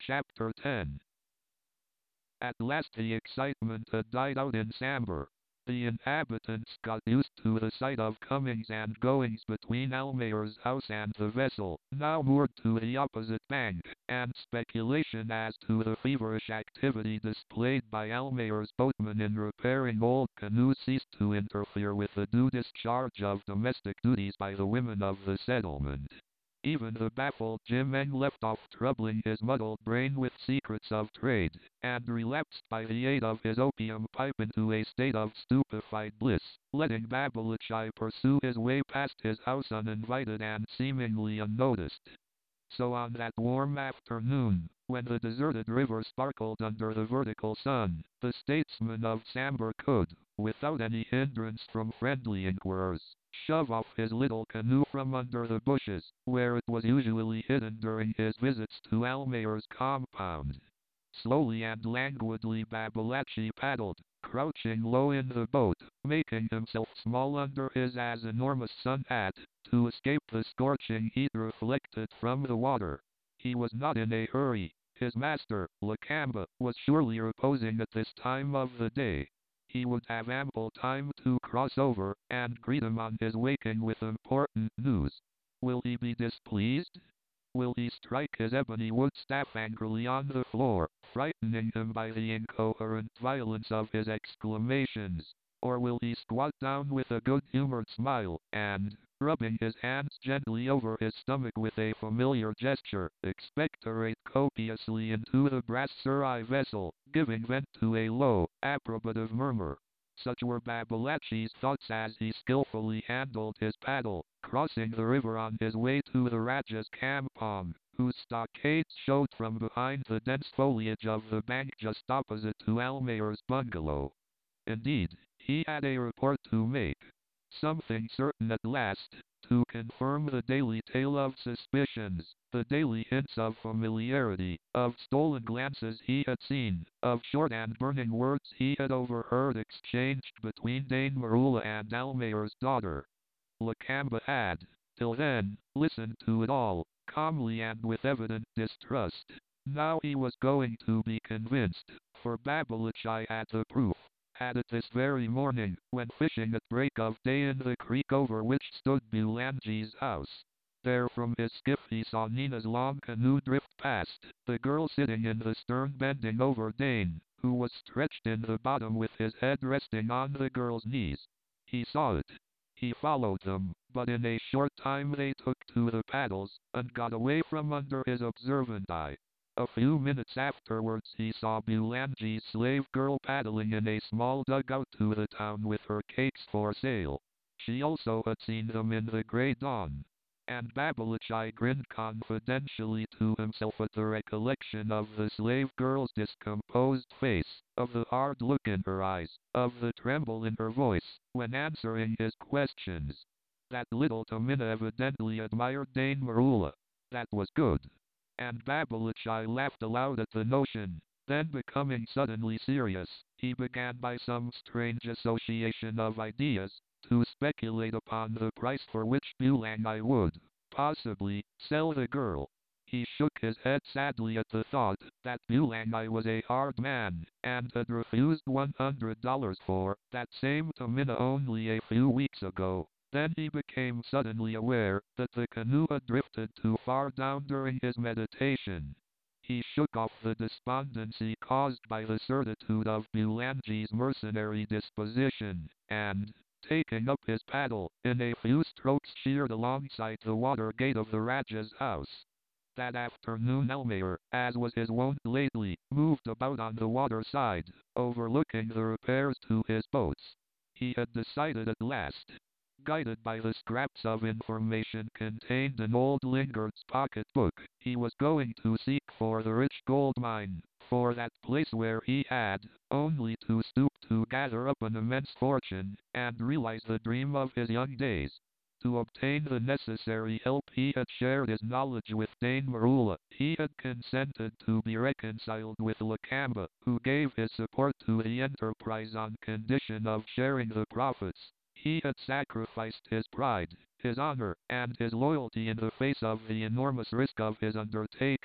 Chapter 10. At last the excitement had died out in Sambor. The inhabitants got used to the sight of comings and goings between Almayer's house and the vessel, now moored to the opposite bank, and speculation as to the feverish activity displayed by Almayer's boatmen in repairing old canoes ceased to interfere with the due discharge of domestic duties by the women of the settlement. Even the baffled Jim-Eng left off troubling his muddled brain with secrets of trade, and relapsed by the aid of his opium pipe into a state of stupefied bliss, letting Babalatchi pursue his way past his house uninvited and seemingly unnoticed. So on that warm afternoon, when the deserted river sparkled under the vertical sun, the statesman of Sambor could, without any hindrance from friendly inquirers, shove off his little canoe from under the bushes, where it was usually hidden during his visits to Almayer's compound. Slowly and languidly Babalatchi paddled, crouching low in the boat, making himself small under his as enormous sun hat, to escape the scorching heat reflected from the water. He was not in a hurry. His master, Lakamba, was surely reposing at this time of the day. He would have ample time to cross over, and greet him on his waking with important news. Will he be displeased? Will he strike his ebony wood staff angrily on the floor, frightening him by the incoherent violence of his exclamations? Or will he squat down with a good-humored smile, and, rubbing his hands gently over his stomach with a familiar gesture, expectorate copiously into the brass serai vessel, giving vent to a low, approbative murmur? Such were Babalatchi's thoughts as he skillfully handled his paddle, crossing the river on his way to the Rajah's campong, whose stockades showed from behind the dense foliage of the bank just opposite to Almayer's bungalow. Indeed, he had a report to make. Something certain at last, to confirm the daily tale of suspicions, the daily hints of familiarity, of stolen glances he had seen, of short and burning words he had overheard exchanged between Dame Marula and Almayer's daughter. Lakamba had, till then, listened to it all, calmly and with evident distrust. Now he was going to be convinced, for Babalatchi had the proof. Had it this very morning, when fishing at break of day in the creek over which stood Bulangi's house. There from his skiff he saw Nina's long canoe drift past, the girl sitting in the stern bending over Dane, who was stretched in the bottom with his head resting on the girl's knees. He saw it. He followed them, but in a short time they took to the paddles, and got away from under his observant eye. A few minutes afterwards he saw Bulangi's slave girl paddling in a small dugout to the town with her cakes for sale. She also had seen them in the grey dawn. And Babalatchi grinned confidentially to himself at the recollection of the slave girl's discomposed face, of the hard look in her eyes, of the tremble in her voice, when answering his questions. That little Tamina evidently admired Dame Marula. That was good. And Babalatchi laughed aloud at the notion. Then becoming suddenly serious, he began by some strange association of ideas, to speculate upon the price for which Bulangi would, possibly, sell the girl. He shook his head sadly at the thought that Bulangi was a hard man, and had refused $100 for that same Tamina only a few weeks ago. Then he became suddenly aware that the canoe had drifted too far down during his meditation. He shook off the despondency caused by the certitude of Bulangi's mercenary disposition, and, taking up his paddle, in a few strokes sheered alongside the water gate of the Rajah's house. That afternoon Almayer, as was his wont lately, moved about on the water side, overlooking the repairs to his boats. He had decided at last. Guided by the scraps of information contained in old Lingard's pocketbook, he was going to seek for the rich gold mine, for that place where he had only to stoop to gather up an immense fortune, and realize the dream of his young days. To obtain the necessary help he had shared his knowledge with Dame Marula. He had consented to be reconciled with Lakamba, who gave his support to the enterprise on condition of sharing the profits. He had sacrificed his pride, his honor, and his loyalty in the face of the enormous risk of his undertaking,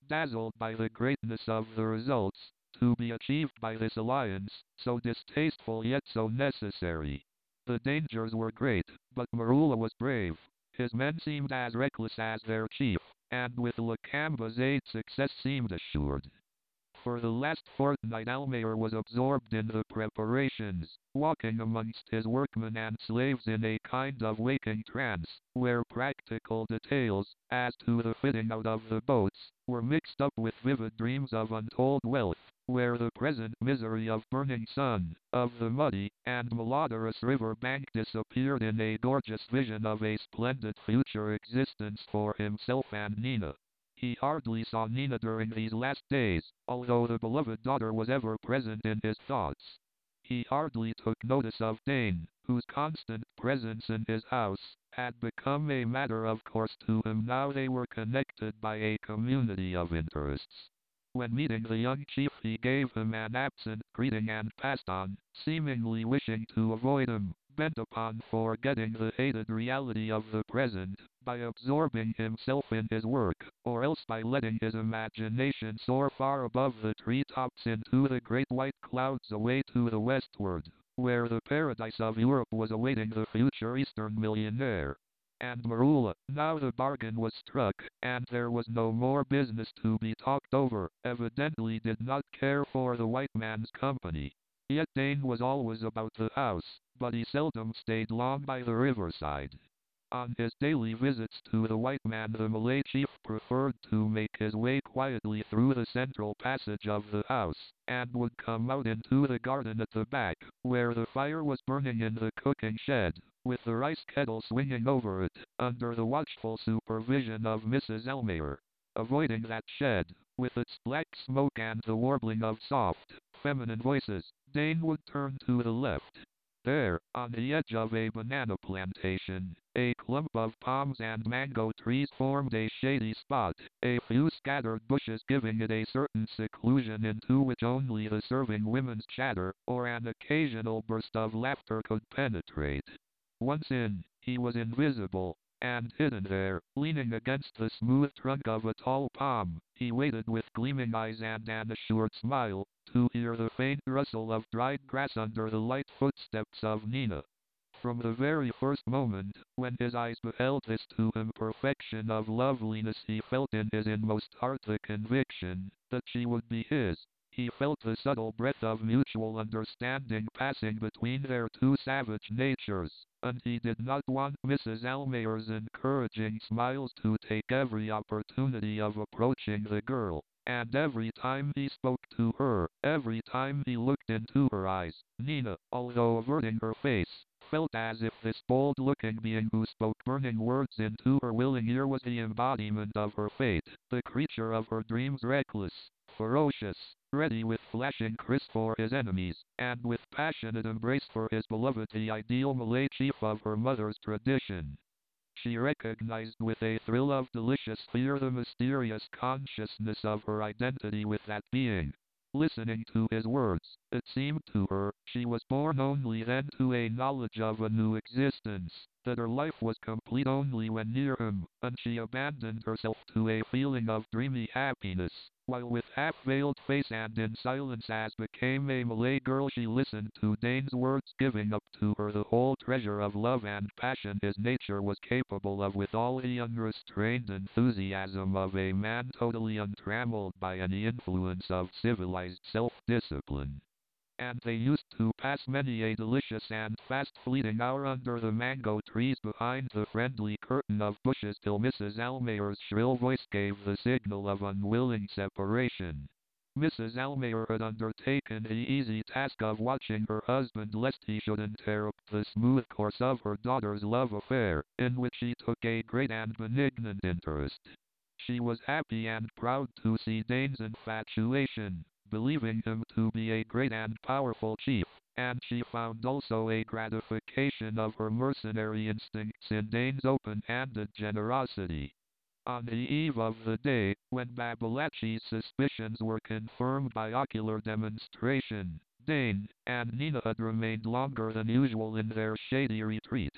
dazzled by the greatness of the results to be achieved by this alliance, so distasteful yet so necessary. The dangers were great, but Marula was brave. His men seemed as reckless as their chief, and with Lakamba's aid success seemed assured. For the last fortnight Almayer was absorbed in the preparations, walking amongst his workmen and slaves in a kind of waking trance, where practical details, as to the fitting out of the boats, were mixed up with vivid dreams of untold wealth, where the present misery of burning sun, of the muddy and malodorous river bank disappeared in a gorgeous vision of a splendid future existence for himself and Nina. He hardly saw Nina during these last days, although the beloved daughter was ever present in his thoughts. He hardly took notice of Dane, whose constant presence in his house had become a matter of course to him now they were connected by a community of interests. When meeting the young chief he gave him an absent greeting and passed on, seemingly wishing to avoid him, bent upon forgetting the hated reality of the present, by absorbing himself in his work, or else by letting his imagination soar far above the treetops into the great white clouds away to the westward, where the paradise of Europe was awaiting the future Eastern millionaire. And Marula, now the bargain was struck, and there was no more business to be talked over, evidently did not care for the white man's company. Yet Dane was always about the house, but he seldom stayed long by the riverside. On his daily visits to the white man the Malay chief preferred to make his way quietly through the central passage of the house, and would come out into the garden at the back, where the fire was burning in the cooking shed, with the rice kettle swinging over it, under the watchful supervision of Mrs. Almayer. Avoiding that shed, with its black smoke and the warbling of soft, feminine voices, Dane would turn to the left. There, on the edge of a banana plantation, a clump of palms and mango trees formed a shady spot, a few scattered bushes giving it a certain seclusion into which only the serving women's chatter, or an occasional burst of laughter could penetrate. Once in, he was invisible, and hidden there, leaning against the smooth trunk of a tall palm, he waited with gleaming eyes and an assured smile, to hear the faint rustle of dried grass under the light footsteps of Nina. From the very first moment, when his eyes beheld this to him perfection of loveliness he felt in his inmost heart the conviction that she would be his. He felt the subtle breath of mutual understanding passing between their two savage natures, and he did not want Mrs. Almayer's encouraging smiles to take every opportunity of approaching the girl. And every time he spoke to her, every time he looked into her eyes, Nina, although averting her face, felt as if this bold-looking being who spoke burning words into her willing ear was the embodiment of her fate, the creature of her dreams, reckless, ferocious, ready with flashing kriss for his enemies, and with passionate embrace for his beloved, the ideal Malay chief of her mother's tradition. She recognized with a thrill of delicious fear the mysterious consciousness of her identity with that being. Listening to his words, it seemed to her she was born only then to a knowledge of a new existence, that her life was complete only when near him, and she abandoned herself to a feeling of dreamy happiness, while with half-veiled face and in silence as became a Malay girl she listened to Dane's words, giving up to her the whole treasure of love and passion his nature was capable of with all the unrestrained enthusiasm of a man totally untrammeled by any influence of civilized self-discipline. And they used to pass many a delicious and fast-fleeting hour under the mango trees behind the friendly curtain of bushes till Mrs. Almayer's shrill voice gave the signal of unwilling separation. Mrs. Almayer had undertaken the easy task of watching her husband lest he should interrupt the smooth course of her daughter's love affair, in which she took a great and benignant interest. She was happy and proud to see Dane's infatuation, believing him to be a great and powerful chief, and she found also a gratification of her mercenary instincts in Dane's open-handed generosity. On the eve of the day, when Babalatchi's suspicions were confirmed by ocular demonstration, Dane and Nina had remained longer than usual in their shady retreat.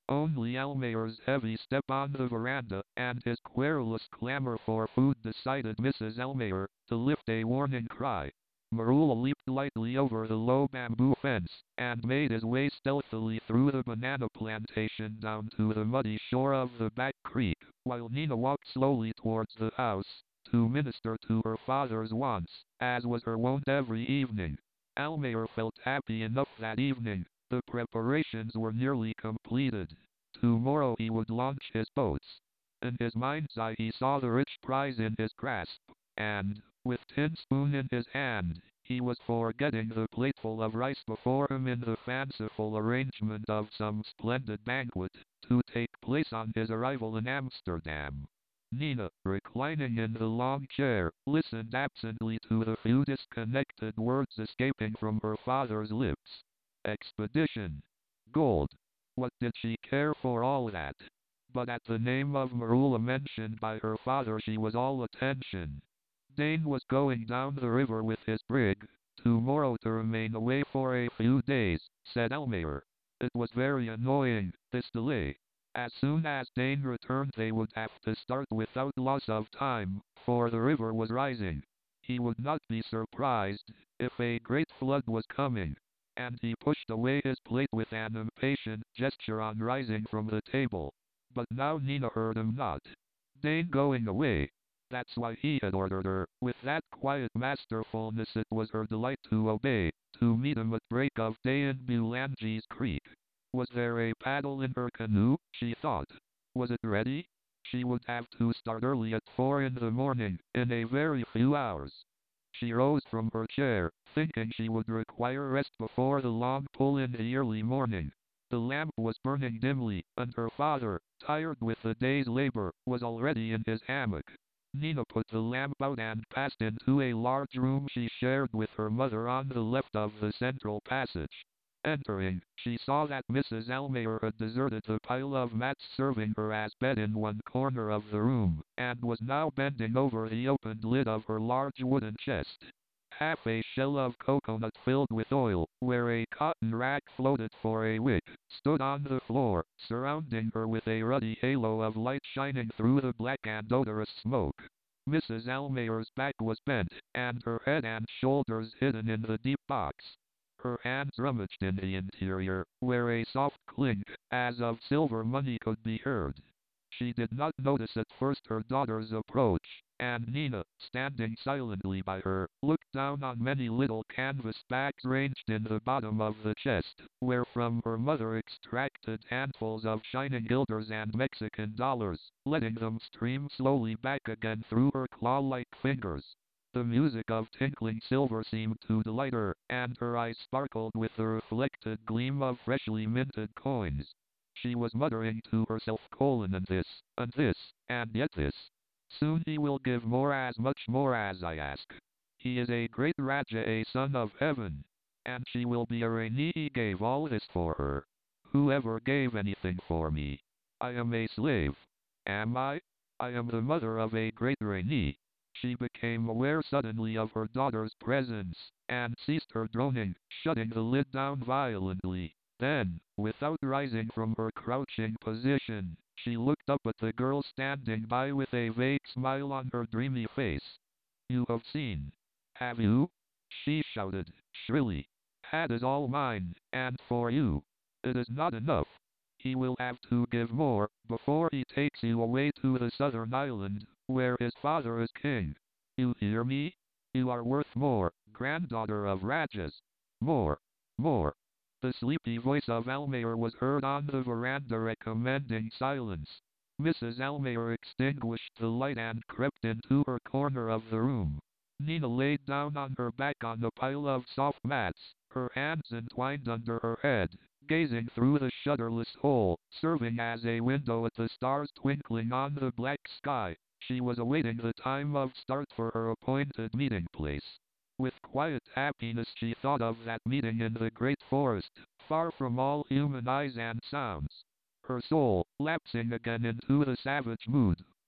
Only Almayer's heavy step on the veranda and his querulous clamor for food decided Mrs. Almayer to lift a warning cry. Marula leaped lightly over the low bamboo fence and made his way stealthily through the banana plantation down to the muddy shore of the back creek, while Nina walked slowly towards the house to minister to her father's wants, as was her wont every evening. Almayer felt happy enough that evening. The preparations were nearly completed. Tomorrow he would launch his boats. In his mind's eye he saw the rich prize in his grasp, and, with tin spoon in his hand, he was forgetting the plateful of rice before him in the fanciful arrangement of some splendid banquet, to take place on his arrival in Amsterdam. Nina, reclining in the long chair, listened absently to the few disconnected words escaping from her father's lips. Expedition. Gold. What did she care for all that? But at the name of Marula mentioned by her father she was all attention. Dane was going down the river with his brig, tomorrow to remain away for a few days, said Almayer. It was very annoying, this delay. As soon as Dane returned they would have to start without loss of time, for the river was rising. He would not be surprised if a great flood was coming, and he pushed away his plate with an impatient gesture on rising from the table. But now Nina heard him not. Dane going away. That's why he had ordered her. With that quiet masterfulness it was her delight to obey, to meet him at break of day in Bulangi's Creek. Was there a paddle in her canoe, she thought. Was it ready? She would have to start early at 4 in the morning, in a very few hours. She rose from her chair, thinking she would require rest before the long pull in the early morning. The lamp was burning dimly, and her father, tired with the day's labor, was already in his hammock. Nina put the lamp out and passed into a large room she shared with her mother on the left of the central passage. Entering, she saw that Mrs. Almayer had deserted the pile of mats serving her as bed in one corner of the room, and was now bending over the opened lid of her large wooden chest. Half a shell of coconut filled with oil, where a cotton rag floated for a wick, stood on the floor, surrounding her with a ruddy halo of light shining through the black and odorous smoke. Mrs. Almayer's back was bent, and her head and shoulders hidden in the deep box. Her hands rummaged in the interior, where a soft clink, as of silver money, could be heard. She did not notice at first her daughter's approach, and Nina, standing silently by her, looked down on many little canvas bags ranged in the bottom of the chest, wherefrom her mother extracted handfuls of shining guilders and Mexican dollars, letting them stream slowly back again through her claw-like fingers. The music of tinkling silver seemed to delight her, and her eyes sparkled with the reflected gleam of freshly minted coins. She was muttering to herself, and this, and yet this. Soon he will give more, as much more as I ask. He is a great Raja, a son of heaven. And she will be a Rani. He gave all this for her. Whoever gave anything for me? I am a slave. Am I? I am the mother of a great Rani. She became aware suddenly of her daughter's presence, and ceased her droning, shutting the lid down violently. Then, without rising from her crouching position, she looked up at the girl standing by with a vague smile on her dreamy face. You have seen. Have you? She shouted, shrilly. That is all mine, and for you. It is not enough. He will have to give more, before he takes you away to the southern island, where his father is king. You hear me? You are worth more, granddaughter of Rajas. More. More. The sleepy voice of Almayer was heard on the veranda recommending silence. Mrs. Almayer extinguished the light and crept into her corner of the room. Nina laid down on her back on the pile of soft mats, her hands entwined under her head, gazing through the shutterless hole, serving as a window at the stars twinkling on the black sky. She was awaiting the time of start for her appointed meeting place. With quiet happiness she thought of that meeting in the great forest, far from all human eyes and sounds. Her soul, lapsing again into the savage mood,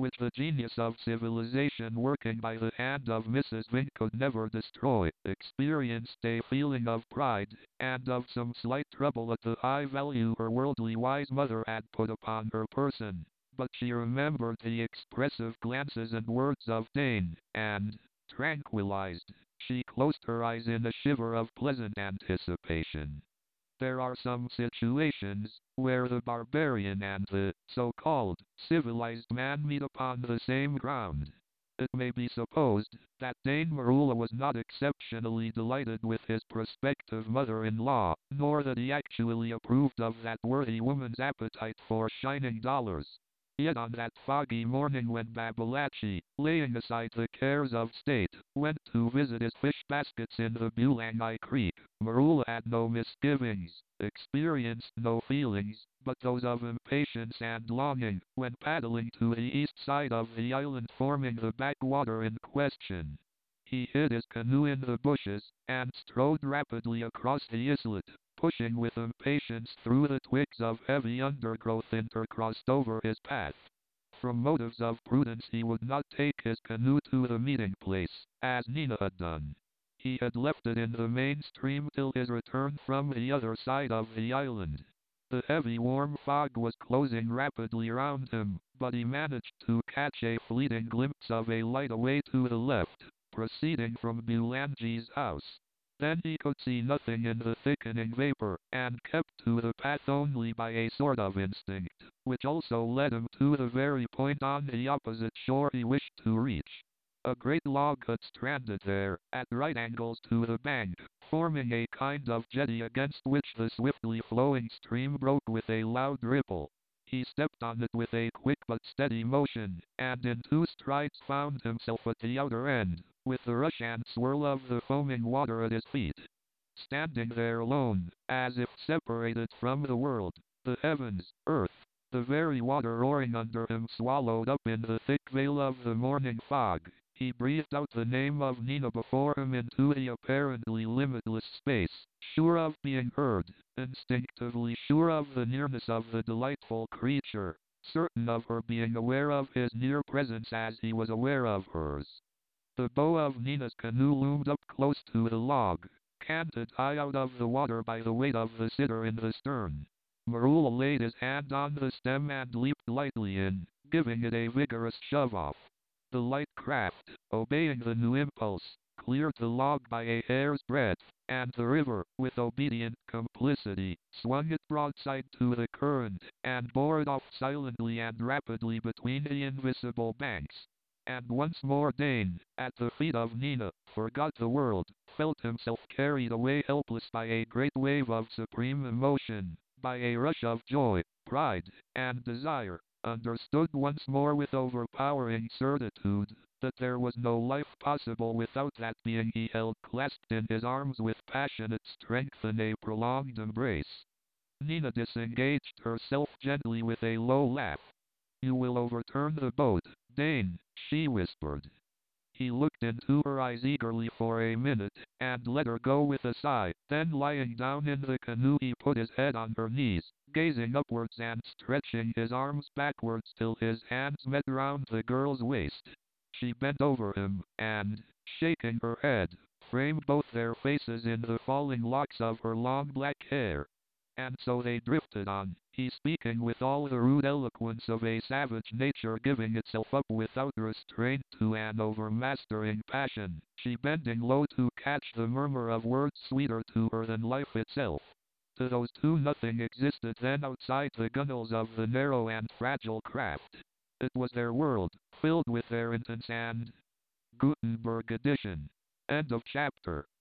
which the genius of civilization working by the hand of Mrs. Vink could never destroy, experienced a feeling of pride, and of some slight trouble at the high value her worldly wise mother had put upon her person. But she remembered the expressive glances and words of Dane, and, tranquilized, she closed her eyes in a shiver of pleasant anticipation. There are some situations where the barbarian and the so-called civilized man meet upon the same ground. It may be supposed that Dane Marula was not exceptionally delighted with his prospective mother-in-law, nor that he actually approved of that worthy woman's appetite for shining dollars. Yet on that foggy morning when Babalatchi, laying aside the cares of state, went to visit his fish baskets in the Bulangi Creek, Marula had no misgivings, experienced no feelings, but those of impatience and longing, when paddling to the east side of the island forming the backwater in question. He hid his canoe in the bushes, and strode rapidly across the islet, pushing with impatience through the twigs of heavy undergrowth intercrossed over his path. From motives of prudence he would not take his canoe to the meeting place, as Nina had done. He had left it in the main stream till his return from the other side of the island. The heavy warm fog was closing rapidly round him, but he managed to catch a fleeting glimpse of a light away to the left, proceeding from Bulangi's house. Then he could see nothing in the thickening vapor, and kept to the path only by a sort of instinct, which also led him to the very point on the opposite shore he wished to reach. A great log had stranded there, at right angles to the bank, forming a kind of jetty against which the swiftly flowing stream broke with a loud ripple. He stepped on it with a quick but steady motion, and in 2 strides found himself at the outer end, with the rush and swirl of the foaming water at his feet. Standing there alone, as if separated from the world, the heavens, earth, the very water roaring under him swallowed up in the thick veil of the morning fog, he breathed out the name of Nina before him into the apparently limitless space, sure of being heard, instinctively sure of the nearness of the delightful creature, certain of her being aware of his near presence as he was aware of hers. The bow of Nina's canoe loomed up close to the log, canted high out of the water by the weight of the sitter in the stern. Marula laid his hand on the stem and leaped lightly in, giving it a vigorous shove off. The light craft, obeying the new impulse, cleared the log by a hair's breadth, and the river, with obedient complicity, swung it broadside to the current, and bore it off silently and rapidly between the invisible banks. And once more Dane, at the feet of Nina, forgot the world, felt himself carried away helpless by a great wave of supreme emotion, by a rush of joy, pride, and desire, understood once more with overpowering certitude that there was no life possible without that being he held clasped in his arms with passionate strength in a prolonged embrace. Nina disengaged herself gently with a low laugh. "You will overturn the boat, Dane," she whispered. He looked into her eyes eagerly for a minute, and let her go with a sigh. Then lying down in the canoe he put his head on her knees, gazing upwards and stretching his arms backwards till his hands met round the girl's waist. She bent over him, and, shaking her head, framed both their faces in the falling locks of her long black hair. And so they drifted on, he speaking with all the rude eloquence of a savage nature giving itself up without restraint to an overmastering passion, she bending low to catch the murmur of words sweeter to her than life itself. To those two nothing existed then outside the gunwales of the narrow and fragile craft. It was their world, filled with their intense and Gutenberg edition. End of chapter.